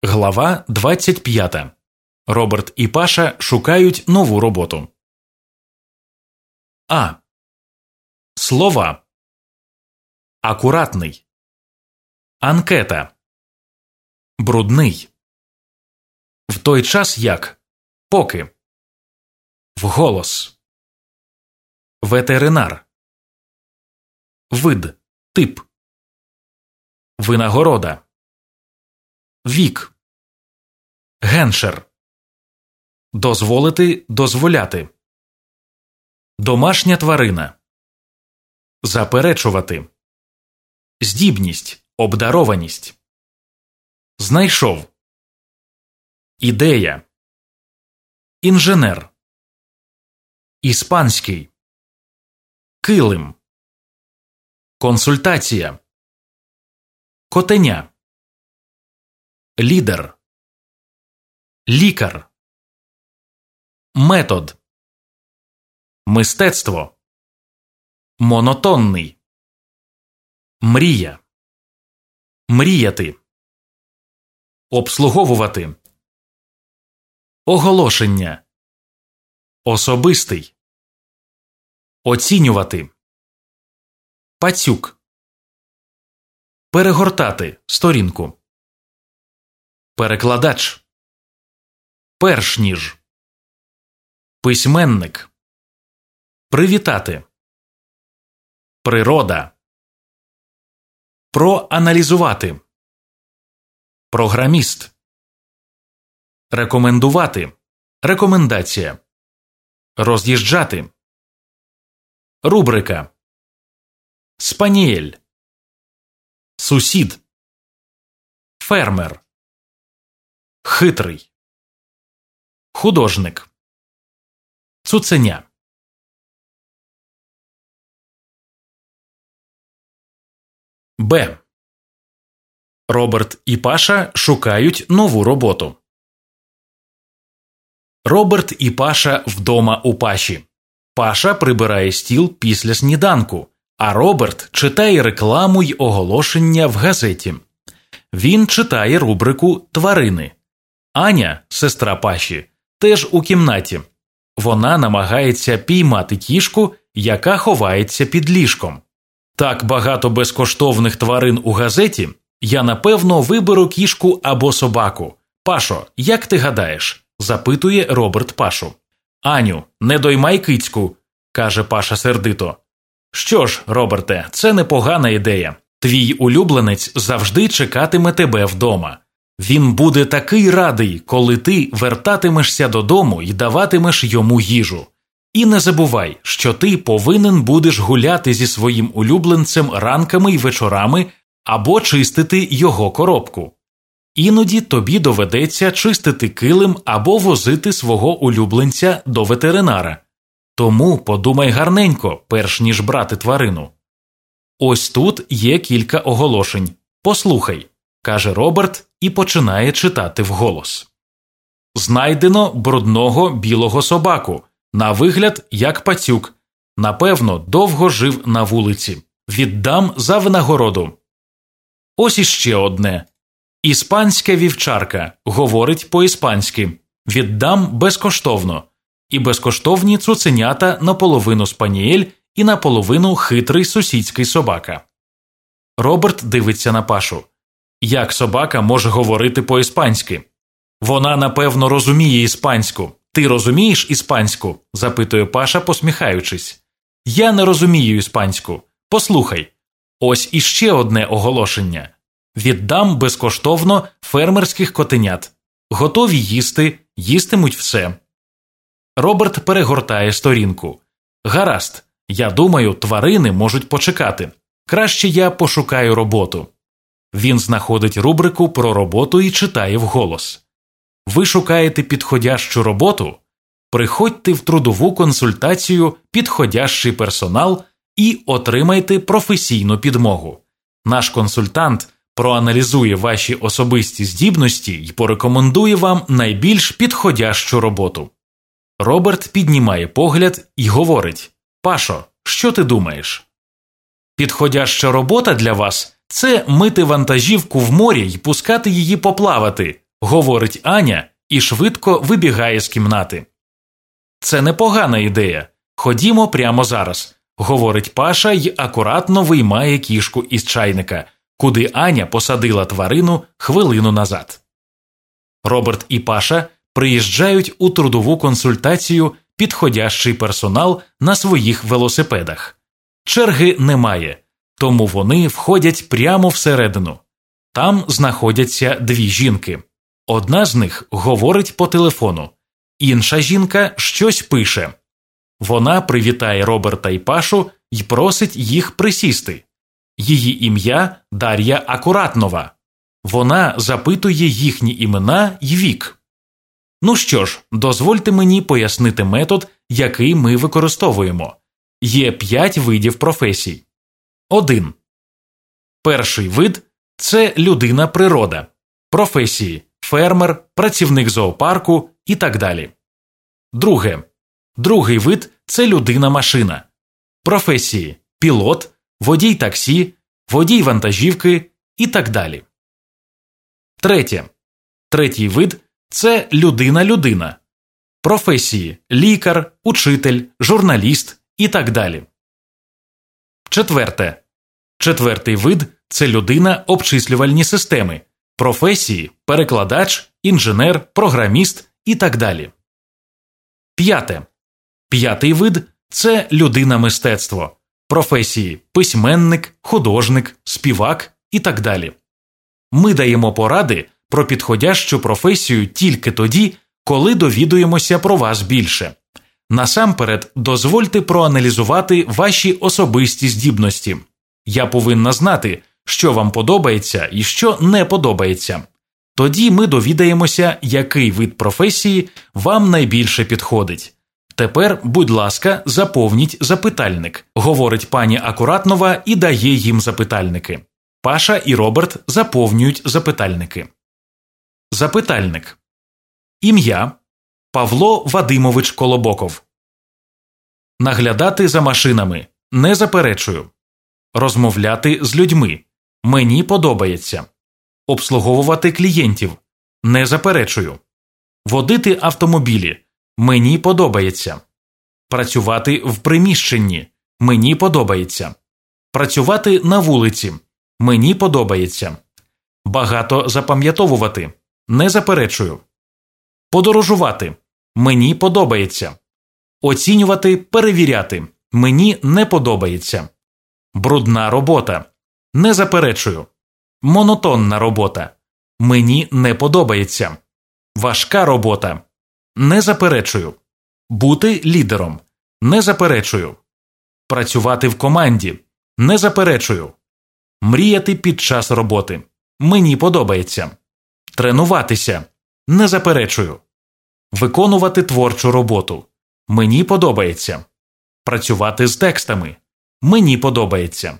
Глава 25. Роберт і Паша шукають нову роботу. А. Слова. Акуратний. Анкета. Брудний. В той час як. Поки. Вголос. Ветеринар. Вид. Тип. Винагорода. Вік. Геншер. Дозволити, дозволяти. Домашня тварина. Заперечувати. Здібність, обдарованість. Знайшов. Ідея. Інженер. Іспанський. Килим. Консультація. Котеня. Лідер. Лікар. Метод. Мистецтво. Монотонний. Мрія. Мріяти. Обслуговувати. Оголошення. Особистий. Оцінювати. Пацюк. Перегортати сторінку. Перекладач. Перш ніж. Письменник. Привітати. Природа. Проаналізувати. Програміст. Рекомендувати. Рекомендація. Роз'їжджати. Рубрика. Спанієль. Сусід. Фермер. Хитрий. Художник. Цуценя. Б. Роберт і Паша шукають нову роботу. Роберт і Паша вдома у Паші. Паша прибирає стіл після сніданку, а Роберт читає рекламу й оголошення в газеті. Він читає рубрику «Тварини». Аня, сестра Паші, теж у кімнаті. Вона намагається піймати кішку, яка ховається під ліжком. Так багато безкоштовних тварин у газеті, я напевно виберу кішку або собаку. Пашо, як ти гадаєш? Запитує Роберт Пашу. Аню, не доймай кицьку, каже Паша сердито. Що ж, Роберте, це непогана ідея. Твій улюбленець завжди чекатиме тебе вдома. Він буде такий радий, коли ти вертатимешся додому і даватимеш йому їжу. І не забувай, що ти повинен будеш гуляти зі своїм улюбленцем ранками й вечорами або чистити його коробку. Іноді тобі доведеться чистити килим або возити свого улюбленця до ветеринара. Тому подумай гарненько, перш ніж брати тварину. Ось тут є кілька оголошень. Послухай, каже Роберт і починає читати вголос. Знайдено брудного білого собаку. На вигляд, як пацюк. Напевно, довго жив на вулиці. Віддам за винагороду. Ось іще одне. Іспанська вівчарка. Говорить по-іспанськи. Віддам безкоштовно. І безкоштовні цуценята наполовину спанієль і наполовину хитрий сусідський собака. Роберт дивиться на Пашу. Як собака може говорити по-іспанськи? Вона, напевно, розуміє іспанську. Ти розумієш іспанську? Запитує Паша, посміхаючись. Я не розумію іспанську. Послухай. Ось іще одне оголошення. Віддам безкоштовно фермерських котенят. Готові їсти, їстимуть все. Роберт перегортає сторінку. Гаразд, я думаю, тварини можуть почекати. Краще я пошукаю роботу. Він знаходить рубрику про роботу і читає вголос. Ви шукаєте підходящу роботу? Приходьте в трудову консультацію «Підходящий персонал» і отримайте професійну підмогу. Наш консультант проаналізує ваші особисті здібності і порекомендує вам найбільш підходящу роботу. Роберт піднімає погляд і говорить: «Пашо, що ти думаєш?» «Підходяща робота для вас – це мити вантажівку в морі й пускати її поплавати», говорить Аня і швидко вибігає з кімнати. Це непогана ідея. Ходімо прямо зараз, говорить Паша й акуратно виймає кішку із чайника, куди Аня посадила тварину хвилину назад. Роберт і Паша приїжджають у трудову консультацію підходящий персонал на своїх велосипедах. Черги немає, тому вони входять прямо всередину. Там знаходяться дві жінки. Одна з них говорить по телефону, інша жінка щось пише. Вона привітає Роберта і Пашу й просить їх присісти. Її ім'я Дар'я Акуратнова. Вона запитує їхні імена й вік. Ну що ж, дозвольте мені пояснити метод, який ми використовуємо. Є 5 видів професій. 1. Перший вид – це людина-природа. Професії – фермер, працівник зоопарку і так далі. Друге. Другий вид – це людина-машина. Професії – пілот, водій таксі, водій вантажівки і так далі. Третє. Третій вид – це людина-людина. Професії – лікар, учитель, журналіст і так далі. Четверте. Четвертий вид – це людина-обчислювальні системи. Професії – перекладач, інженер, програміст і так далі. П'яте. П'ятий вид – це людина-мистецтво. Професії – письменник, художник, співак і так далі. Ми даємо поради про підходящу професію тільки тоді, коли довідуємося про вас більше. Насамперед, дозвольте проаналізувати ваші особисті здібності. Я повинна знати, що вам подобається і що не подобається. Тоді ми довідаємося, який вид професії вам найбільше підходить. Тепер, будь ласка, заповніть запитальник, говорить пані Акуратнова і дає їм запитальники. Паша і Роберт заповнюють запитальники. Запитальник. Ім'я – Павло Вадимович Колобоков. Наглядати за машинами – не заперечую. Розмовляти з людьми – мені подобається. Обслуговувати клієнтів – не заперечую. Водити автомобілі – мені подобається. Працювати в приміщенні – мені подобається. Працювати на вулиці – мені подобається. Багато запам'ятовувати – не заперечую. Подорожувати – мені подобається. Оцінювати, перевіряти – мені не подобається. Брудна робота – не заперечую. Монотонна робота – мені не подобається. Важка робота – не заперечую. Бути лідером – не заперечую. Працювати в команді – не заперечую. Мріяти під час роботи – мені подобається. Тренуватися – не заперечую. Виконувати творчу роботу – мені подобається. Працювати з текстами – мені подобається.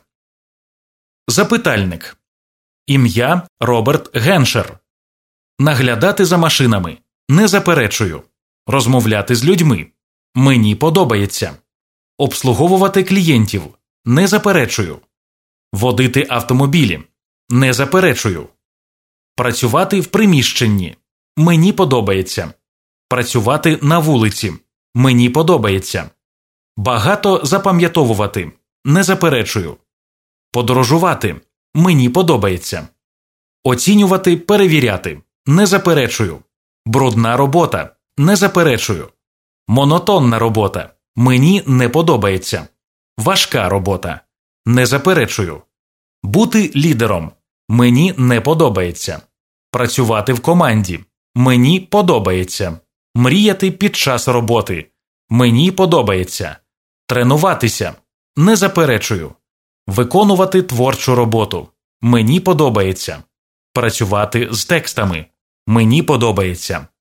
Запитальник. Ім'я – Роберт Геншер. Наглядати за машинами – не заперечую. Розмовляти з людьми – мені подобається. Обслуговувати клієнтів – не заперечую. Водити автомобілі – не заперечую. Працювати в приміщенні – мені подобається. Працювати на вулиці – мені подобається. Багато запам'ятовувати – не заперечую. Подорожувати – мені подобається. Оцінювати, перевіряти – не заперечую. Брудна робота – не заперечую. Монотонна робота – мені не подобається. Важка робота – не заперечую. Бути лідером – мені не подобається. Працювати в команді – мені подобається. Мріяти під час роботи – мені подобається. Тренуватися – не заперечую. Виконувати творчу роботу – мені подобається. Працювати з текстами – мені подобається.